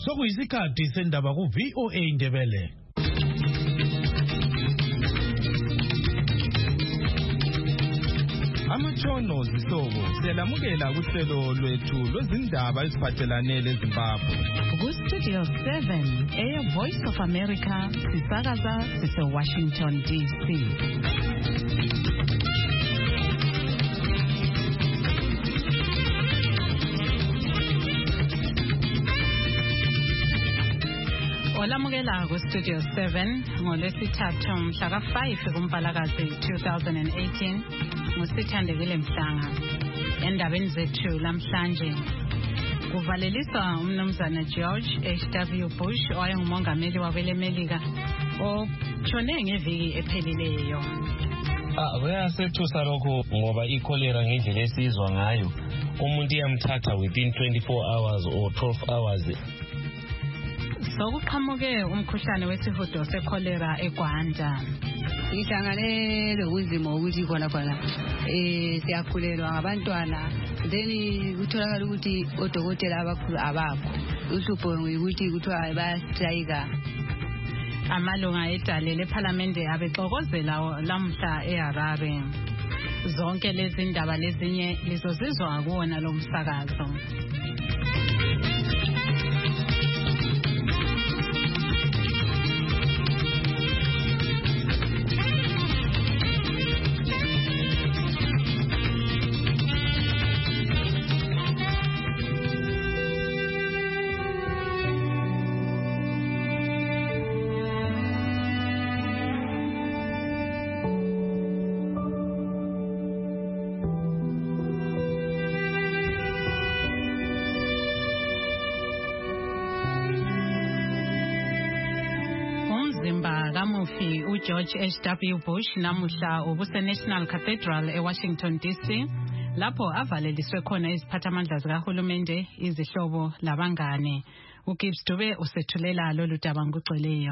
Sokuyisikhathi sendaba ku VOA Indebele. Amatshono zihlobo siyalamukela kuhlelo lwethu lwezindaba eziphathelane leZimbabwe. Ku-Studio 7 Voice of America sisakaza sise-Washington DC. Olamukela ku-Studio 7 ngolwesithathu mhla ka-5 kuMpalakazi 2018 nguSithandekile Mhlanga. Endabeni zethu lamhlanje kuvaleliswa umnumzana George H.W. Bush owayengumongameli wakwelemelika otshone ngeviki ephelileyo. Kuyasethusa lokho ngoba ikholera ngendlela esizwa ngayo umuntu iyamthatha within 24 hours or 12 hours. Sokuqhamuke umkhuhlane wesihudo sekholera eGwanda. Ngihlangane lokuzima ukuthi khona siyakhulelwa ngabantwana then kutholakala ukuthi odokotela abakhulu abakho uhlupho ukuthi kuthiwa bayastrike. Amalunga edale lePhalamende abexokozela lamhla eHarare. Zonke lezi ndaba lezinye lizozizwa kuwona lo msakazo. Kamufi uGeorge H.W. Bush namuhla ubuse-National Cathedral eWashington DC lapho avaleliswe khona iziphathamandla zikahulumende, izihlobo labangane. uGibbs Dube usethulela lolu daba ngokugcweleyo.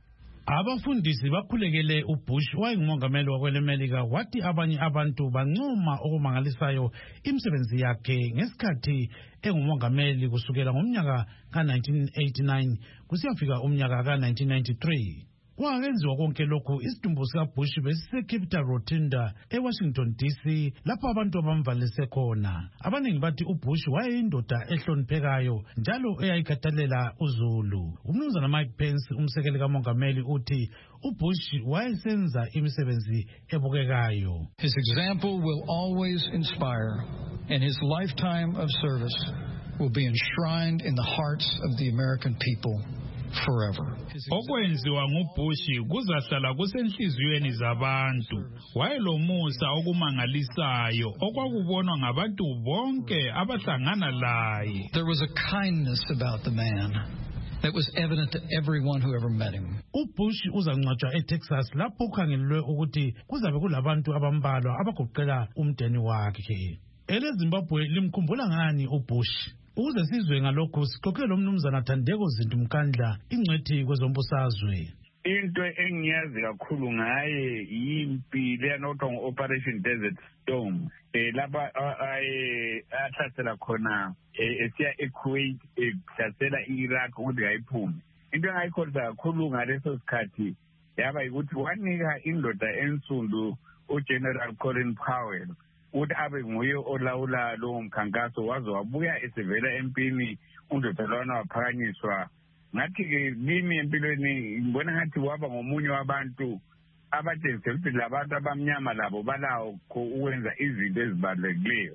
Abafundisi bakhulekele uBush wayengumongameli wakwelemelika wathi abanye abantu bancoma okumangalisayo imisebenzi yakhe ngesikhathi engumongameli kusukela ngomnyaka ka-1989 kusiyafika umnyaka ka-1993. Kwakenziwa konke lokhu isidumbu sikaBush besiseCapital Rotunda eWashington DC lapho abantu abamvalise khona. Abaningi bathi uBush wayeyindoda ehloniphekayo njalo eyayikhathalela uZulu. Umnumzana Mike Pence umsekeli kamongameli uthi uBush wayesenza imisebenzi ebukekayo. His example will always inspire, and his lifetime of service will be enshrined in the hearts of the American people forever. Okwenziwa nguBush kuzahlala kusenhliziyweni zabantu. Wayelomusa okumangalisayo okwakubonwa ngabantu bonke abahlangana laye. There was a kindness about the man that was evident to everyone who ever met him. uBush uzangcwatshwa eTexas lapho kukhangelwe ukuthi kuzabe kulabantu abambalwa abagoqela umndeni wakhe. EleZimbabwe limkhumbula ngani uBush? Ukuze sizwe ngalokho sixoxele umnumzana Thandeko Zinti Mkandla ingcwethi kwezombusazwe. Into engiyazi kakhulu ngaye yimpi leyanothwa ngo-Operation Desert Storm lapha ahlasela khona esiya eKuwait ehlasela i-Iraq ukuthi ngayiphume. Into engayikholisa kakhulu ngaleso sikhathi yaba yikuthi wanika indoda ensundu uGeneral Colin Powell ukuthi abe nguye olawula lowo mkhankaso waze wabuya esevela empini undodalwana waphakanyiswa. Ngathi-ke kimi empilweni ngibona ngathi waba ngomunye wabantu abatshengise ukuthi labantu abamnyama labo balawo ukwenza izinto ezibalulekileyo.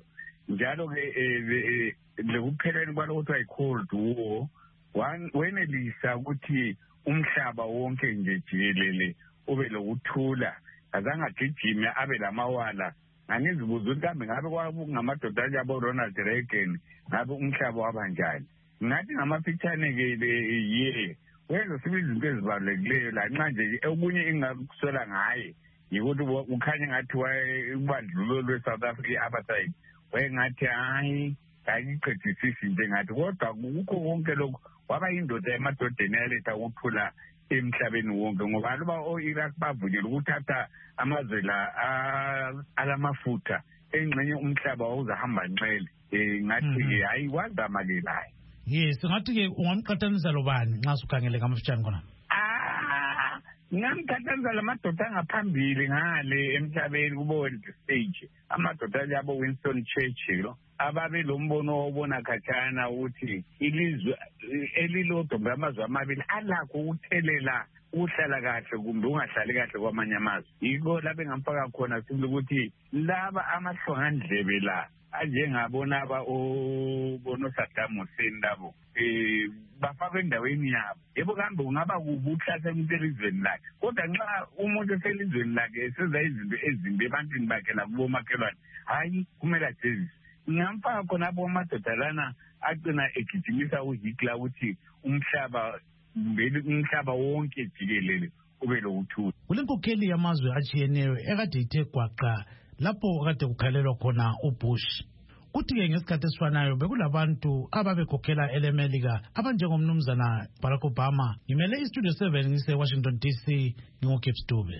Njalo-ke lekupheleni kwalokho kuthiwa yi-Cold War wenelisa ukuthi umhlaba wonke nje jikelele ube lokuthula, azange agijime abe lamawala. Angizibuza ukuthi kambe ngabe kwakungamadoda abo-Ronald Reagan ngabe umhlaba wabanjani. Ngathi ngamafitshane-ke wenza sibe izinto ezibalulekileyo lanxa nje okunye engakusola ngaye yikuthi ukhanye ngathi ubandlululo lwe-South Africa i-apartheid wayengathi hayi ayiqedisisi nje ngathi kodwa kukho konke lokhu waba yindoda emadodeni yaletha ukuthula emhlabeni wonke ngoba aluba o-Iraq bavunyelwa ukuthatha amazwe la alamafutha engxenye umhlaba wawuzahamba nxele ngathi hayi wazama-ke laye. Yes, ngathi-ke ungamqhathanisa lobani nxa sukhangele ngamafitshane khona? Ngamqhathanisa lamadoda angaphambili ngale emhlabeni kubo-world stage, amadoda abo Winston Churchill, ababe lo mbono obona khatshana ukuthi ilizwe elilodwa ngamazwe amabili alakho ukuthelela uhlala kahle kumbe ungahlali kahle kwamanye amazwe. Yiko la bengamfaka khona sibili ukuthi laba amahlongandlebe la anjengabona obono Saddam Hussein labo bafakwe endaweni yabo. Yebo kambe ungaba kubuhlase elizweni lakhe, kodwa nxa umuntu eselizweni lakhe esenza izinto ezimbi ebantwini bakhe lakubomakhelwane, hayi kumele ajeziswe. Ngamfaka khona abo amadoda lana agcina egijimisa uHitler ukuthi umhlaba wonke jikelele ube lokuthula. Kulenkokheli yamazwe atshiyeneyo ekade ithe gwaqa lapho kade kukhalelwa khona uBush. Kuthi-ke ngesikhathi esifanayo bekulabantu ababekhokhela ele-America abanjengomnumzana Barack Obama. Ngimele iStudio 7 ngise-Washington DC, ngingu-Gibbs Dube.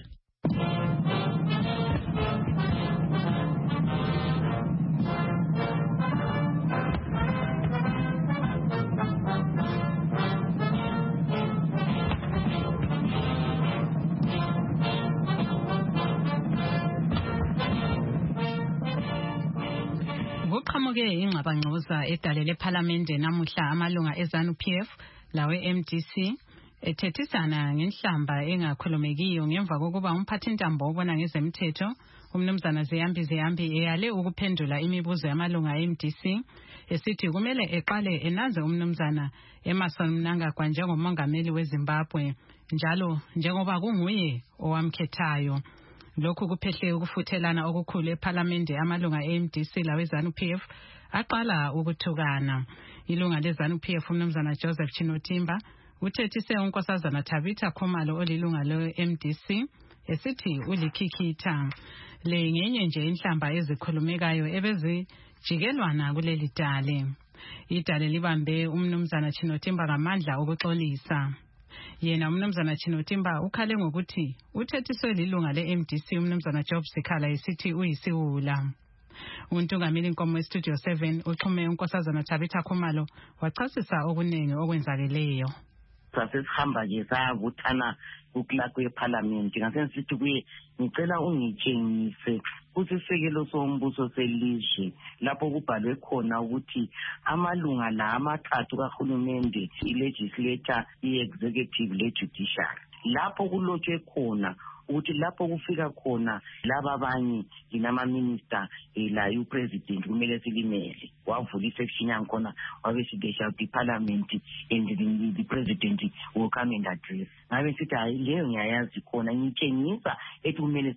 Kuqhamuke ingxabangxoza edalele ePhalamende namuhla amalunga eZANU-PF lawe MDC ethethisana ngenhlamba engakhulumekiyo ngemva kokuba umphathintambo obona ngezemthetho umnumzana Ziyambi eyale ukuphendula imibuzo yamalunga eMDC esithi kumele eqale enaze umnumzana Emmerson Mnangagwa njengomongameli weZimbabwe njalo njengoba kunguye owamkhethayo. Lokhu kuphehle ukufuthelana okukhulu ePhalamende amalunga eMDC lawe ZANU-PF aqala ukuthukana. Ilunga leZANU-PF umnumzana Joseph Chinotimba uthethise unkosazana Tabitha Khumalo olilunga le-MDC esithi ulikhikhitha. Le ngenye nje inhlamba ezikhulumekayo ebezijikelwana kuleli dale. Idale libambe umnumzana Chinotimba ngamandla okuxolisa. Yena umnumzana Chinotimba ukhale ngokuthi uthethiswe lilunga le-MDC umnumzana Job Sikhala esithi uyisiwula. Untungameli inkomo eStudio 7 uxhume unkosazana Tabitha Khumalo wachasisa okuningi okwenzakeleyo. Sasihamba ke sabuthana ukulakho ePhalamende ngasesithi kuye ngicela ungitshengise kusisekelo sombuso selizwe lapho kubhalwe khona ukuthi amalunga la amathathu kahulumende ilegislature, iexecutive lejudiciary, lapho kulotshwe khona ukuthi lapho kufika khona laba abanye inama-minister la upresident kumele silimele. Wavula isection yankhona wabesitesha iParliament and the president will come and address. Ngabe sithi hayi leyo ngiyayazi khona ngitshengisa ethi kumele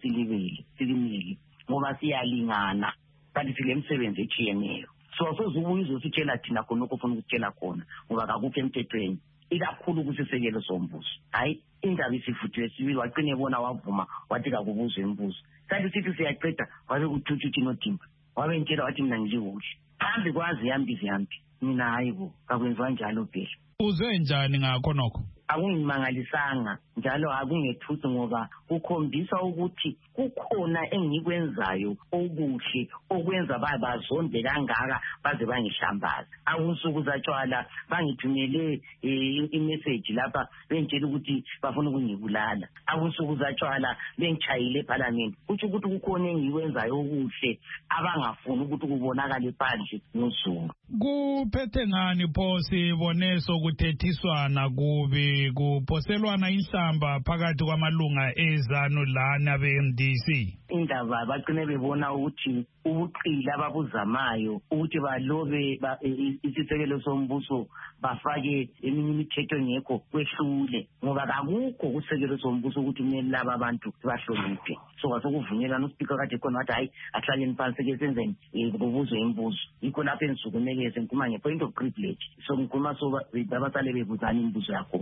silimele ngoba siyalingana kanti sile msebenzi echiyeneyo. So sozubuye uzositshela thina khona okufuna ukutshela khona ngoba kakukho emthethweni ikakhulu kusisekelo sombuso. Hayi indaba isifuthiwe sibili waqine bona wavuma wathi kakubuzwe imbuzo. Kanti sithi siyaqeda wabe kuthuthu Chinotimba wabe ngitshela wathi mina ngiliwuhle phambi kwazi Ziyambi mina hayibo kakwenziwa njalo phela. Uzwe njani ngakho nokho? Akungimangalisanga njalo akungethusi ngoba ukhombisa ukuthi kukhona engikwenzayo okuhle okwenza bazonde kangaka baze bangihlambaza. Akunsuku zatshwala bangithumele imessage lapha bentshela ukuthi bafuna ukungibulala. Akunsuku zatshwala bengitshayile ePhalamende. Kuthi ukuthi kukhona engikwenzayo okuhle abangafuni ukuthi kubonakale phandle ngozulu. Kuphethe ngani pho sibone sokuthethiswana kubi kuphoselwana inhlamba phakathi kwamalunga eZANU lana beMDC? Indaba baqine bebona ukuthi ubuqila ababuzamayo ukuthi balobe isisekelo sombuso bafake eminye imithetho engekho kwehlule ngoba kakukho kusekelo sombuso ukuthi kumele laba abantu bahloniphe. So kwasokuvunyelana uSpeaker kade khona wathi hayi ahlaleni phansi ke senzeni kubuzwe imbuzo. Yikho lapho engisukumeleze ngikhuluma ngepoint of privilege. So ngikhuluma babasale bebuzana imbuzo yakho.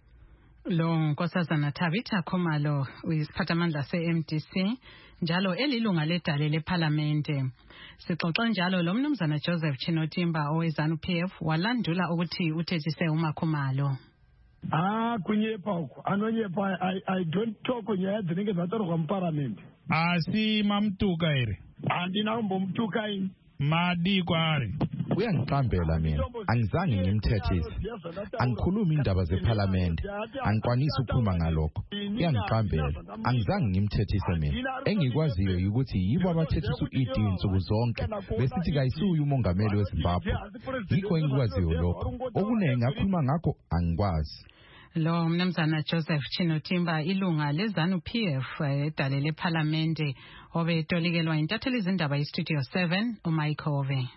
Lo nkosazana Tabitha Khumalo uyisiphathamandla se-MDC njalo elilunga ledale lePhalamende. Sixoxa njalo lo mnumzana Joseph Chinotimba oweZANU-PF walandula ukuthi uthethise uMakhumalo. Kunyepa uko anonyepa I don't talk nyaya dzinenge dzatorwa muParliament. Asi mamtuka ere? Andina kumbomtuka ini. Madi kwari. Uyangiqambela mina. Angizange ngimthethise. Angikhulumi indaba zeParliament. Angikwanisi ukukhuluma ngalokho. Uyangiqambela. Angizange ngimthethise mina. Engikwaziyo ukuthi yibo abathethisa uED insuku zonke besithi kayisuye umongameli weZimbabwe. Yikho engikwaziyo lokho. Okunenge ngakhuluma ngakho angikwazi. Lo mnumzana Joseph Chinotimba ilunga lezanu PF edale leParlamente obetolikelwa intatheli izindaba iStudio 7 uMaikove.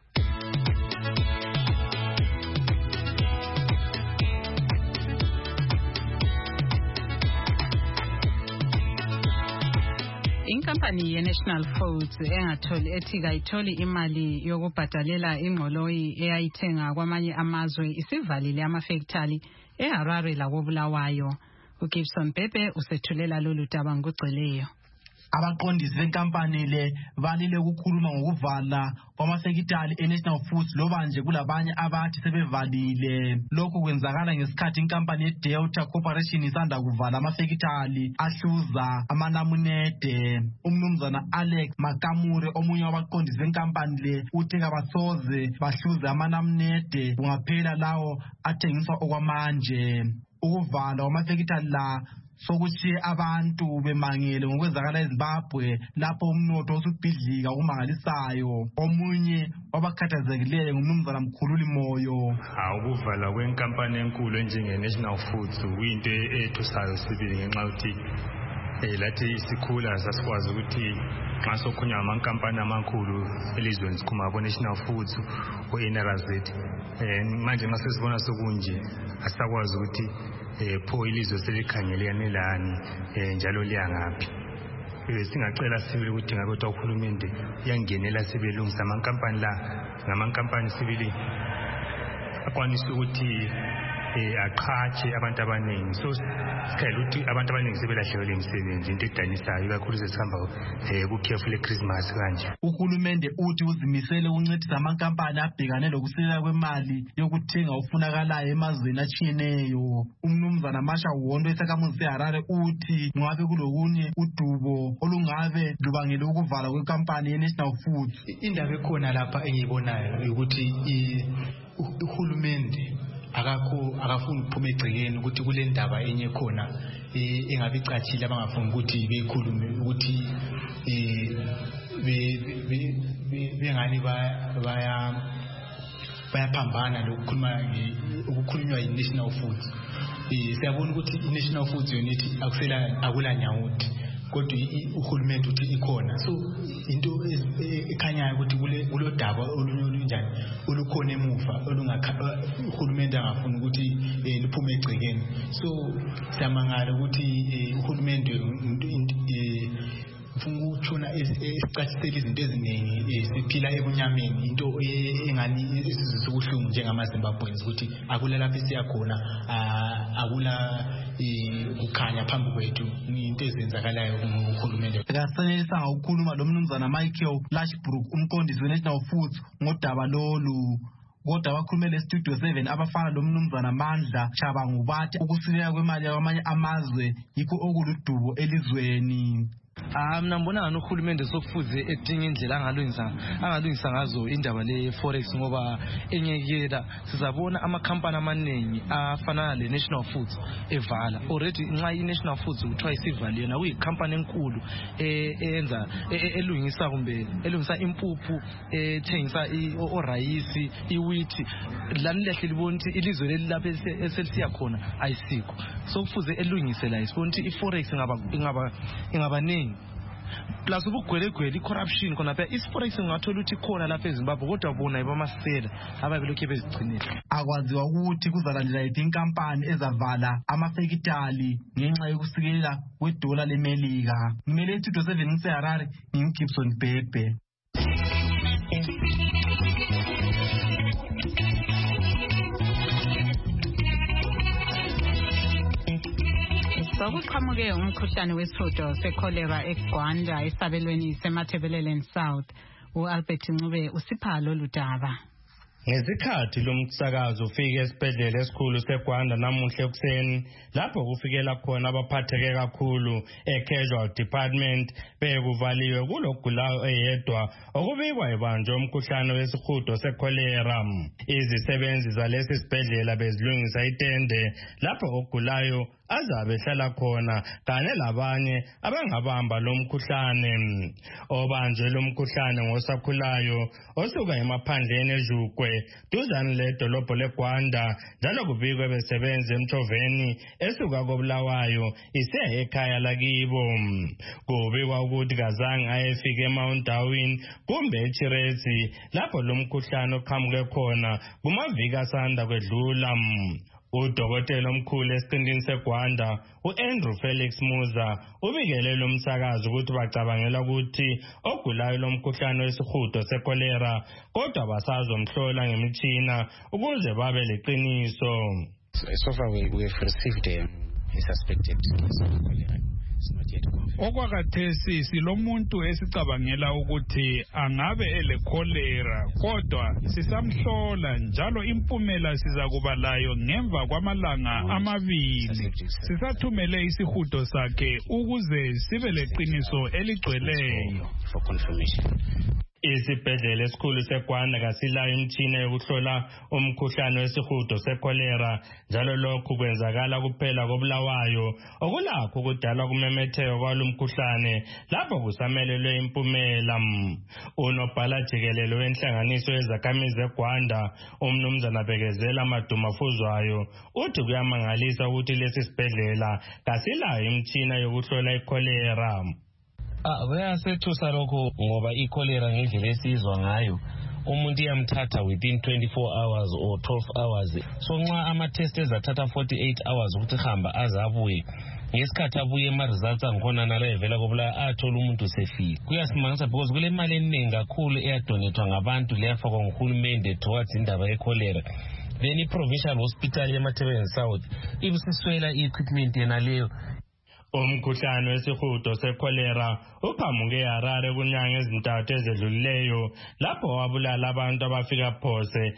Inkampani ye-National Foods ayitholi imali yokubhadalela ingqoloyi eyayithenga kwamanye amazwe isivalile amafektali eHarare lakoBulawayo. uGibson Pepe usethulela lolu daba ngokugcweleyo. Abaqondisi benkampani le balile ukukhuluma ngokuvala kwamafektali eNational Foods loba nje kulabanye abathi sebevalile. Lokhu kwenzakala ngesikhathi inkampani yeDelta Corporation isanda kuvala amafektali ahluza amanamunede. Umnumzana Alex Makamure omunye wabaqondisi benkampani le uthi kabasoze bahluze amanamunede kungaphela lawo athengiswa okwamanje. Ukuvala kwamafektali la sokuthi abantu bemangele ngokwenzakala eZimbabwe lapho umnotho usubhidlika okumangalisayo. Omunye wabakhathazekileyo ngumnumzana Mkhululi Moyo. Ukuvala kwenkampani enkulu enjenge-National Foods kuyinto ethusayo sibili ngenxa yokuthi lathi isikhula sasikwazi ukuthi xa sokhunywa amankampani amakhulu elizweni sikhuma abo-National Foods o-NRZ. Manje nxa sesibona sokunje asisakwazi ukuthi pho ilizwe selikhangelene lani njalo liyangaphi. Singacela sibili ukuthi ngabe uhulumende yangenela sibelungisa amankampani la ngamankampani sibili akwanisa ukuthi aqhatshe abantu abaningi. So sikhayela ukuthi abantu abaningi sebelahlekelwe imisebenzi into edanisayo kakhulu sesihamba kukhefu leChristmas kanje. Uhulumende uthi uzimisele ukuncedisa amankampani abhekane lokusilela kwemali yokuthenga ofunakalayo emazweni atshiyeneyo. Umnumzana Masha Wondo esakhamuzi eHarare uthi ngabe kulokunye udubo olungabe lubangele ukuvala kwekampani yeNational Foods. Indaba ekhona lapha engiyibonayo ukuthi uhulumende akafuni ukuphuma egcekeni ukuthi kule ndaba enye khona engabe icatshile abangafuni ukuthi bekhulume ukuthi bengani bayaphambana ukukhulunywa yi-National Foods. Siyabona ukuthi i-National Foods yonithi akula nyawuthi kodwa uhulumende uthi ikhona. So into ekhanyayo ukuthi kulo daba olunjani olukhona emuva uhulumende angafuni ukuthi luphume egcekeni. So siyamangala ukuthi uhulumende ufuna ukutshona esicachisela izinto eziningi siphila ebunyameni into engani isizwe sokuhlungu njengamaZimbabweans ukuthi akula lapho siyakhona akula kukhanya phambi kwethu into ezenzakalayo kuhulumende. Akasanelisa ukukhuluma lo mnumzana Michael Lashbrook umqondisi weNational Foods ngodaba lolu. Kodwa abakhulumele eStudio 7 abafana lo mnumzana Mandla Chabangu bathi ukusilela kwemali kwamanye amazwe yikho okuludubo elizweni. Mina ngibona ngani uhulumende sokufuze edinga indlela angalungisa ngazo indaba le forex ngoba enyekela sizabona amakhampani amaningi afana le National Foods evala already nxa iNational Foods kuthiwa isivaliwe na kuyikhampani enkulu eyenza elungisa impuphu ethengisa orayisi iwheat lani lehle libona ukuthi ilizwe leli lapha eselisiya khona ayisikho sokufuze elungise la isibona ukuthi iforex ingaba ningi plus ubugwelegwele icorruption khona phela isiforex ngathola ukuthi khona lapha eZimbabwe kodwa bona ibamasela ababelokhe bezigcinile. Akwaziwa ukuthi kuzalandela yiphi inkampani ezavala amafektali ngenxa yokusikelela kwedola leMelika. Ngimele iStudio 7 ngiseHarare ngingibson Bebe. Sokuqhamuke umkhuhlane wesihudo secholera eGwanda esabelweni semathebeleleni South. uAlbert Ncube usipha lolu daba. Ngesikhathi lomsakazo ufike esibhedlela esikhulu seGwanda namuhla ekuseni lapho kufikela khona abaphatheke kakhulu e-casual department bekuvaliwe kulogulayo eyedwa okubikwa ebanjwe umkhuhlane wesihudo sekholera. Izisebenzi zalesi sibhedlela bezilungisa itende lapho ogulayo azabe hlala khona kanye labanye abangabamba lo mkhuhlane. Obanjwe lo mkhuhlane ngosakhulayo osuka emaphandleni eJukwe duzane ledolobho leGwanda njalo kubikwe besebenza eMthoveni esuka koBulawayo isiya ekhaya lakibo. Kubikwa ukuthi kazange ayefika eMount Darwin kumbe eChirezi lapho lo mkhuhlane oqhamuke khona kumaviki asanda kwedlula. Udokotela omkhulu esiqindini seGwanda uAndrew Felix Muza ubikele lo msakazo ukuthi bacabangela ukuthi ogulayo lo mkhuhlane wesihudo sekholera kodwa basazomhlola ngemitshina ukuze babe leqiniso. So far we have received a suspected case of cholera. Okwakathesi silomuntu esicabangela ukuthi angabe elekholera kodwa sisamhlola njalo impumela sizakuba layo ngemva kwamalanga amabili. Sisathumele isihudo sakhe ukuze sibe leqiniso eligcweleyo. Isibhedlela esikhulu seGwanda kasilayo imitshina yokuhlola umkhuhlane wesihudo sekholera njalo lokhu kwenzakala kuphela koBulawayo okulakho ukudala kumemetheka kwalo mkhuhlane lapho kusamelelwe impumela. Unobhala jikelele wenhlanganiso yezakhamizi zeGwanda umnumzana Bekezela Madumafuzwayo uthi kuyamangalisa ukuthi lesi sibhedlela kasilayo imitshina yokuhlola ikholera. Bayasethusa lokho ngoba ikholera ngendlela esizwa ngayo umuntu iyamthatha within 24 hours or 12 hours. So nxa ama-test ezathatha 48 hours ukuthi hamba azabuye ngesikhathi abuye ama-results angikhona nala evela koBulawayo athola umuntu sefile. Kuyasimangisa because kule mali eningi kakhulu eyadonethwa ngabantu leyafakwa nguhulumende towards indaba yekholera. Then i-provincial hospital yemaThebeni South ibisiswela i-equipment yena leyo. Umkhuhlane wesihudo sekholera uqhamuke eHarare kunyanga ezintathu ezedlulileyo lapho wabulala abantu abafika phose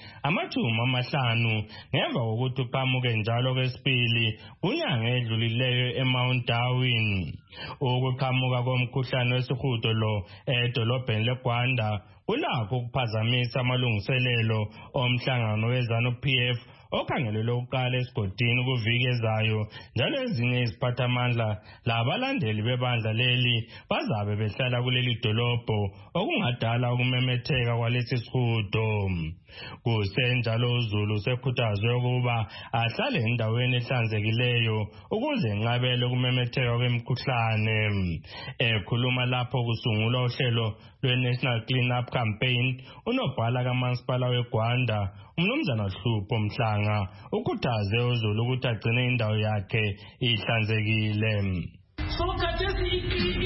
50 ngemva kokuthi uqhamuke njalo kwesibili kunyanga edlulileyo eMount Darwin. Ukuqhamuka komkhuhlane wesihudo lo edolobheni leGwanda kulakho ukuphazamisa amalungiselelo omhlangano weZANU-PF okhangelelwe ukuqala esigodini kuviki ezayo njalo ezinye iziphathamandla labalandeli bebandla leli bazabe behlala kuleli dolobho okungadala ukumemetheka kwalesi sihudo. Kusenjalo uZulu sekhuthazwe ukuba ahlale endaweni ehlanzekileyo ukuze enqabele ukumemetheka kwemikhuhlane. Ekhuluma lapho kusungulwa uhlelo lwe-National Clean Up Campaign unobhala kamasipala weGwanda umnumzana Hlupho Mhlanga ukhuthaze uZulu ukuthi agcine indawo yakhe ihlanzekile. So khathesi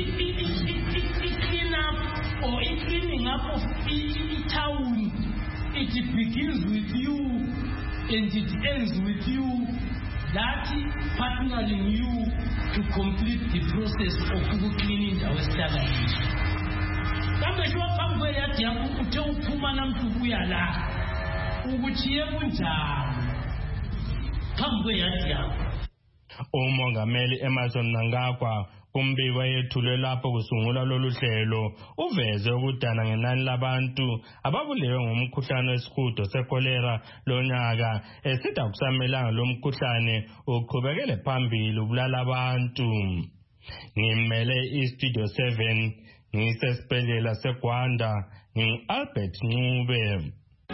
i-clean up or i-cleaning up of i-town, it begins with you and it ends with you, that partnering you to complete the process of cleaning our establishment. Kambe shwaphambe yathi yakho uthe uphuma namhlu kuya la ukuthi yekunjani phambe yathi yakho. Umongameli Emerson Mnangagwa kumbiko yethulwe lapho kusungula lolu hlelo uveze ukudana ngenani labantu ababulewe ngomkhuhlane wesihudo sekholera lonyaka esithi akusamelanga lo mkhuhlane uqhubekele phambili ubulala abantu. Ngimele iStudio 7 ngisesibhedlela seGwanda ngi-Albert Ncube.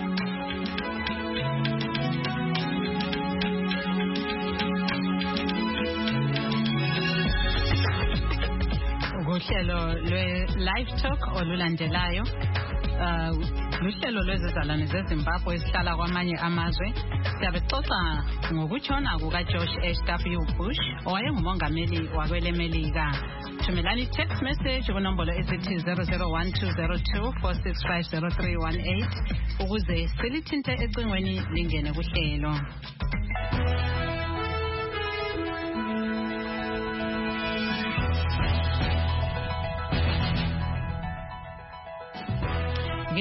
Uhlelo lwe-Live Talk olulandelayo luhlelo lwezizalwane zeZimbabwe esihlala kwamanye amazwe. Siyabe sixoxa ngokutshona kukaJosh H.W. Bush owayengumongameli wakwelemelika. Thumelani text message kunombolo ezithi 001202465038 ukuze silithinte ecingweni lingene kuhlelo.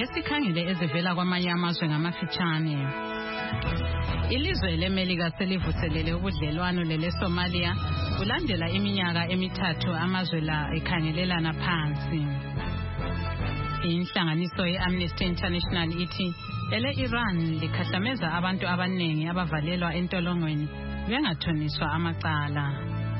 ake sikhangele ezivela kwamanye amazwe ngamafitshane. Ilizwe leMelika selivuselele ubudlelwano leSomalia kulandela iminyaka emithathu amazwe la ekhangelelana phansi. Inhlanganiso ye-Amnesty International ithi ele-Iran likhahlameza abantu abaningi abavalelwa entolongweni bengathoniswa amacala.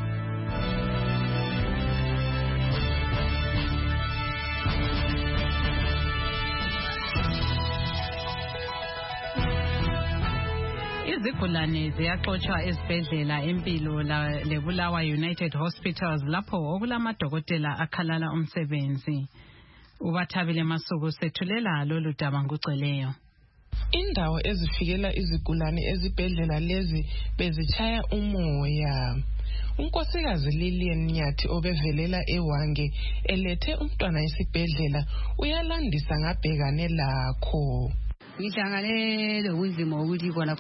Izigulane ziyaxoshwa ezibhedlela impilo lebulawa United Hospitals lapho okulamadokotela akhalala umsebenzi. Ubathabile Masuku sethulela lolu daba ngugcweleyo. Indawo ezifikela izigulane ezibhedlela lezi bezitshaya umoya. Unkosikazi Lilian Nyathi obevelela eWange elethe umntwana esibhedlela uyalandisa ngabhekane lakho. Ngihlangane lokuzima ukuthi khona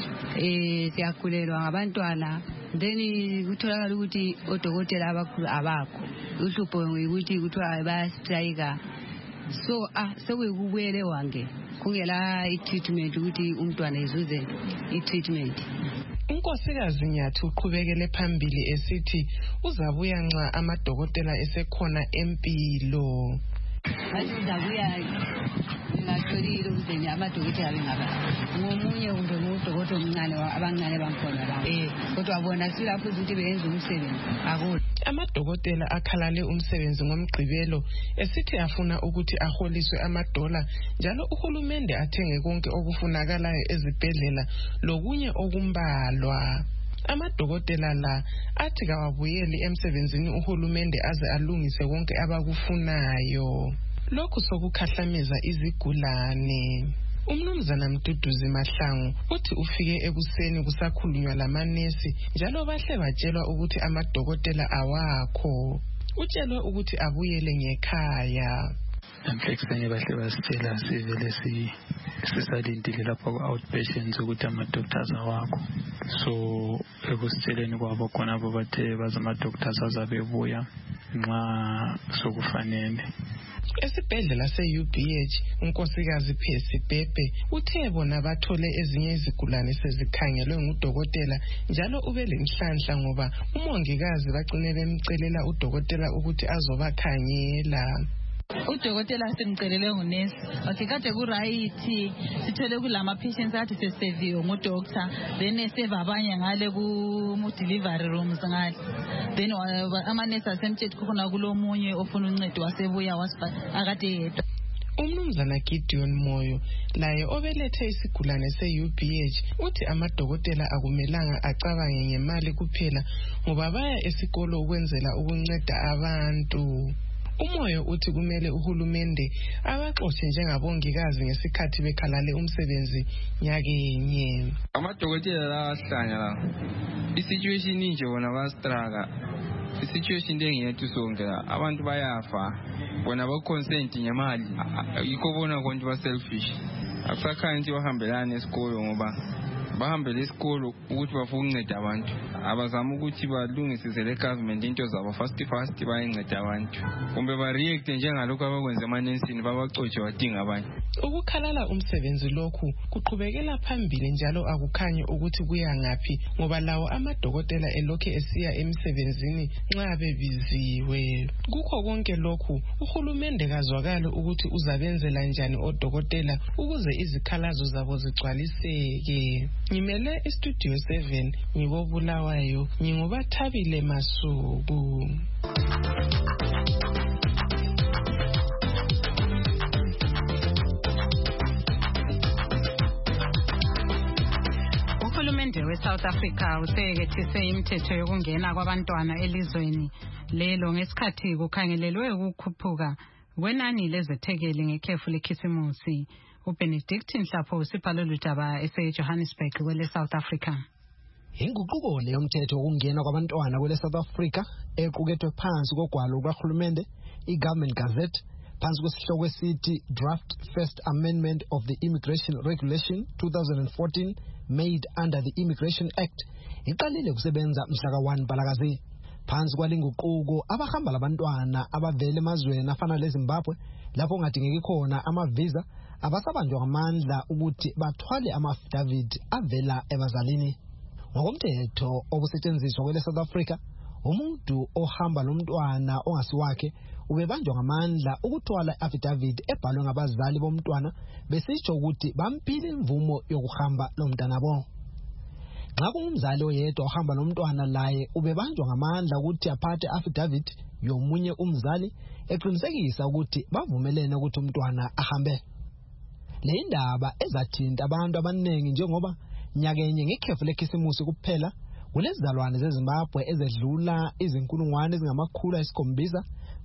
siyakhulelwa ngabantwana then kutholakala ukuthi odokotela abakhulu abakho uhlupho ukuthi kuthiwa bayastrike so sekuyikubuyele Wange kungela i-treatment ukuthi umntwana izuze i-treatment. Unkosikazi Nyathi uqhubekele phambili esithi uzabuya nxa amadokotela esekhona empilo. Asizabuya ngatholile ukuthi amadokotela bengaba ngomunye kumbe ngudokotela omncane abancane bankhona la kodwa bona silapho ukuthi benze umsebenzi akho. Amadokotela akhalale umsebenzi ngomgqibelo esithi afuna ukuthi aholiswe amadola njalo uhulumende athenge konke okufunakalayo ezibhedlela lokunye okumbalwa. Amadokotela la athi kawabuyeli emsebenzini uhulumende aze alungise konke abakufunayo. Lokhu sokukhahlameza izigulane. Umnumzana Mduduzi Mahlangu uthi ufike ekuseni kusakhulunywa lamanesi njalo bahle batshelwa ukuthi amadokotela awakho. Utshelwe ukuthi abuyele ngekhaya. Ekuseni bahle basitshela sivele sisalindile lapha ku-outpatients ukuthi ama-doctors awakho. So ekusitsheleni kwabo khonapho bathe baze ama-doctors azabebuya nxa sokufanele. Esibhedlela se-UBH unkosikazi Phesi Bhebhe uthe bona bathole ezinye izigulane sezikhangelwe ngudokotela njalo ubelenhlanhla ngoba umongikazi bagcine bemcelela udokotela ukuthi azobakhangela. Udokotela simcelele ngunesi akekade kuright sithole kulama patients athi seseviwe ngudoctor then save abanye ngale ku delivery rooms ngale then amanesi asemthetho khona kulomunye ofuna uncedo wasebuya akade yedwa. Umnumzana Gideon Moyo laye obelethe isigulane se-UBH uthi amadokotela akumelanga acabange ngemali kuphela ngoba baya esikolo ukwenzela ukunceda abantu. Umoyo uthi kumele uhulumende abaxoxe njengabongikazi ngesikhathi bekhalale umsebenzi nyakenye. Amadokotela la ahlanya la i-situation nje bona bastruggle i-situation engiyethu sonke abantu bayafa bona ba-consent ngemali yikho bona konke ba-selfish akusakhanya ukuthi bahambelane esikolo ngoba bahambele esikolo ukuthi bafuna ukunceda abantu abazama ukuthi balungisise le government into zabo fast bayinceda abantu kumbe ba-react njengalokhu abakwenza emanensini babacotshe badinga abanye. Ukukhalala umsebenzi lokhu kuqhubekela phambili njalo akukhanyi ukuthi kuya ngaphi ngoba lawo amadokotela elokhu esiya emsebenzini nxa bebiziwe. Kukho konke lokhu uhulumende kazwakala ukuthi uzabenzela njani odokotela ukuze izikhalazo zabo zigcwaliseke. Ngimele istudio 7 ngibobulawayo ngingubathabile Masuku. Uhulumende we-South Africa usekethise imithetho yokungena kwabantwana elizweni lelo ngesikhathi kukhangelelwe ukukhuphuka kwenani lezethekeli ngekhefu lekhisimusi. uBenedict Nhlapho usibhala ludaba ese-Johannesburg kwele South Africa. Inguquko leyomthetho ukungena kwabantwana kwele South Africa equkethwe phansi kogwalo lukahulumende i-Government Gazette phansi kwesihloko esithi Draft First Amendment of the Immigration Regulation 2014 made under the Immigration Act iqalile kusebenza mhla ka-1 Mpalakazi. phansi kwalinguquko abahamba labantwana abavela emazweni afana leZimbabwe lapho ngadingeki khona amavisa abasabanjwa ngamandla ukuthi bathwale ama-affidavit avela ebazalini. Ngokomthetho obusetshenziswa kwele South Africa, umuntu ohamba nomntwana ongasiwakhe ubebanjwa ngamandla ukuthwala i-affidavit ebhalwe ngabazali bomntwana besitsho ukuthi bampile imvumo yokuhamba lomntwana bo. Nxa kungumzali oyedwa ohamba nomntwana laye ubebanjwa ngamandla ukuthi aphathe affidavit yomunye umzali eqinisekisa ukuthi bavumelene ukuthi umntwana ahambe. Le indaba ezathinta abantu abaningi njengoba nyakenye ngekhefu lekhisimusi kuphela kulezizalwane zeZimbabwe ezedlula izinkulungwane ezingamakhulu ayisikhombiza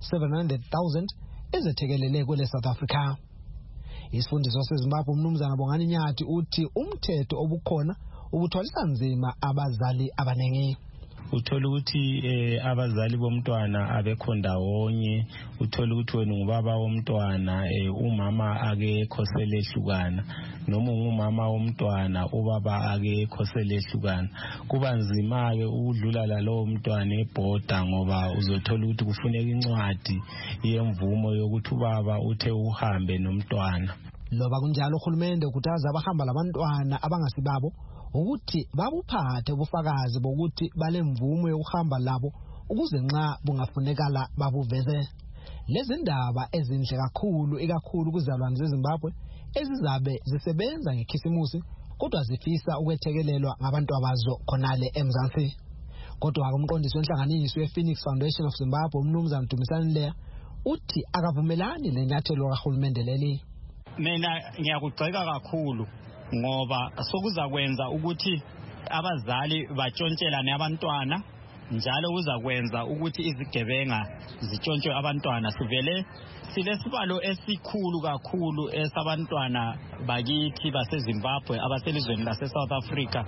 700,000 ezethekelele kwele South Africa. Isifundiso seZimbabwe umnumzana Bongani Nyathi uthi umthetho obukhona ubuthwalisa nzima abazali abanengi. Uthola ukuthi abazali bomntwana abekho ndawonye, uthola ukuthi wena ngubaba womntwana umama akekho selehlukana, noma ungumama womntwana ubaba akekho selehlukana. Kuba nzima ke ukudlula lalowo mntwana ebhoda ngoba uzothola ukuthi kufuneka incwadi yemvumo yokuthi ubaba uthe uhambe nomntwana. Loba kunjalo uhulumende ukhuthaza abahamba labantwana abangasibabo ukuthi babuphathe ubufakazi bokuthi balemvumo yokuhamba labo ukuze nxa bungafunekala babuveze. Lezi ndaba ezinhle kakhulu ikakhulu kuzalwane zeZimbabwe ezizabe zisebenza ngekhisimusi kodwa zifisa ukwethekelelwa ngabantu abazo khonale eMzansi. Kodwa umqondisi wenhlanganiso yePhoenix Foundation of Zimbabwe umnumzana Dumisani Leya uthi akavumelani lenyathelo kahulumende leli. Mina ngiyakugxeka kakhulu ngoba sokuzakwenza ukuthi abazali batshontshelane abantwana, njalo kuzakwenza ukuthi izigebenga zitshontshe abantwana. Sivele silesibalo esikhulu kakhulu esabantwana bakithi baseZimbabwe abaselizweni lase-South Africa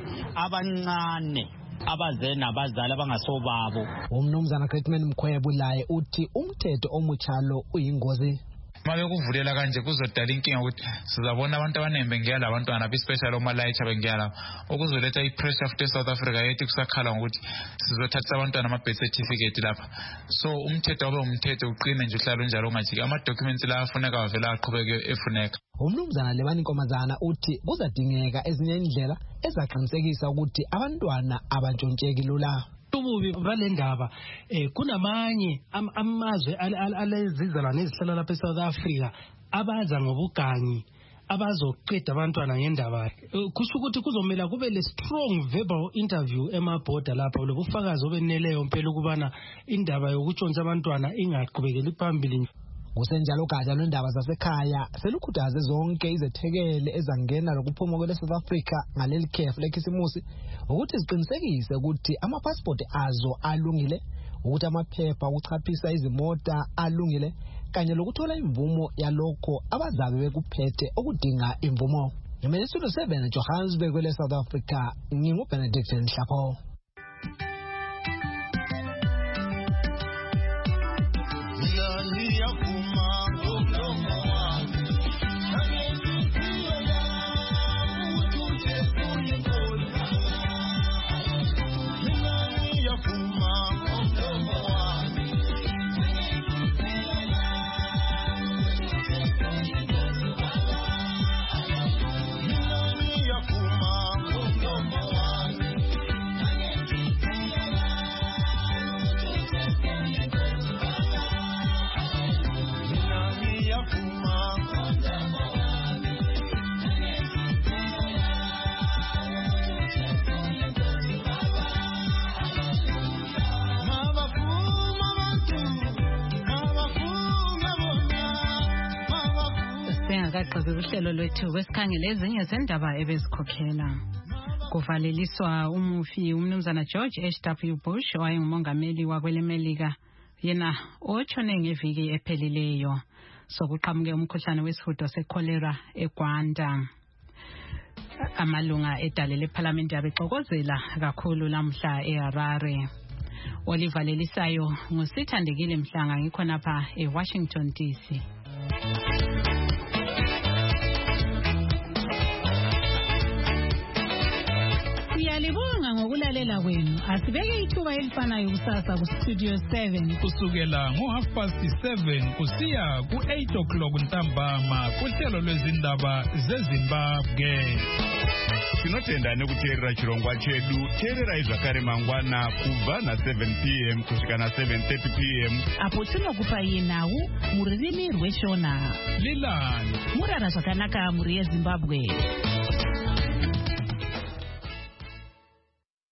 abancane abaze nabazali abangasobabo. Umnumzana Greatman Mkhwebo laye uthi umthetho omutshalo uyingozi. Mabe kuvulela kanje kuzodala inkinga ukuthi sizabona abantu abanembe ngiyala abantwana especially omalayicha bengiyala okuzoletha ipressure futhi eSouth Africa yethi kusakhala ngokuthi sizothatha abantwana ama birth certificate lapha. So umthetho obe umthetho uqine nje uhlalo njalo ongajiki ama documents la afuneka avela aqhubeke efuneka. Umnumzana Lebani Nkomanzana uthi kuzadingeka ezinye indlela ezaqinisekisa ukuthi abantwana abantshontsheki lula. Ububi balendaba kunamanye amazwe alezizalwane ezihlala lapha eSouth Africa abaza ngobugangi abazoqeda abantwana ngendaba. Kusho ukuthi kuzomela kube le strong verbal interview emaborder lapha lobufakazi obeneleyo mpela ukubana indaba yokutshontsha abantwana ingaqhubekeli phambili. Kusenjalo gatsha lwendaba zasekhaya selukhuthaze zonke izethekele ezangena lokuphuma kwele South Africa ngaleli khefu lekhisimusi ukuthi ziqinisekise ukuthi ama-passport azo alungile, ukuthi amaphepha okuchaphisa izimota alungile kanye lokuthola imvumo yalokho abazabe bekuphethe okudinga imvumo. Ngemene Studio 7 Johannesburg kwele South Africa, nginguBenedict Nhlapho. Singakaqhaza uhlelo lwethu kwesikhangele ezinye zendaba ebezikhokhela. Kuvaleliswa umufi umnumzana George H.W. Bush owayengumongameli wakwelemelika yena otshone ngeviki ephelileyo. Sokuqhamuke umkhuhlane wesihudo secholera eGwanda. Amalunga edale leParliament abexokozela kakhulu lamhla eHarare. Olivalelisayo ngusithandekile Mhlanga ngikhonapha eWashington DC. Uyalibu Siyabonga ngokulalela kwenu. Asibeke ithuba elifanayo kusasa ku Studio 7 kusukela ngo7:30 kusiya ku8 o'clock ntambama kuhlelo lwezindaba zeZimbabwe. Tinotenda nekuteerera chirongwa chedu. Teererai zvakare mangwana kubva na7 p.m. kusvika na7:30 p.m. apo tinokupai nhau mururimi rweshona. Lilani murara zvakanaka muri yeZimbabwe.